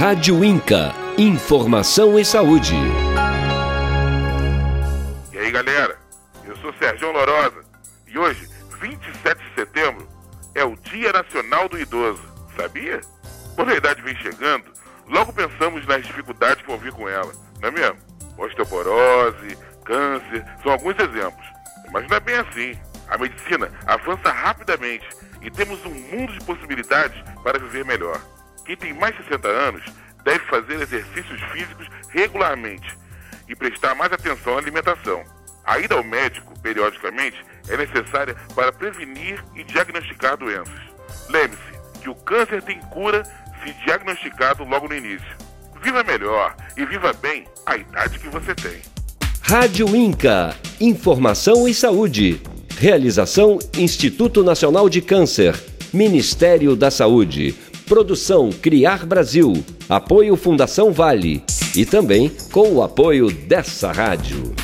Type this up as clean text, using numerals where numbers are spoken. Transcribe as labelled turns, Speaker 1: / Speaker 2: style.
Speaker 1: Rádio Inca. Informação e saúde.
Speaker 2: E aí, galera? Eu sou Sérgio Lorosa e hoje, 27 de setembro, é o Dia Nacional do Idoso. Sabia? Quando a idade vem chegando, logo pensamos nas dificuldades que vão vir com ela, não é mesmo? Osteoporose, câncer, são alguns exemplos. Mas não é bem assim. A medicina avança rapidamente e temos um mundo de possibilidades para viver melhor. Quem tem mais de 60 anos deve fazer exercícios físicos regularmente e prestar mais atenção à alimentação. A ida ao médico, periodicamente, é necessária para prevenir e diagnosticar doenças. Lembre-se que o câncer tem cura se diagnosticado logo no início. Viva melhor e viva bem a idade que você tem.
Speaker 1: Rádio Inca. Informação e saúde. Realização Instituto Nacional de Câncer. Ministério da Saúde. Produção Criar Brasil. Apoio Fundação Vale. E também com o apoio dessa rádio.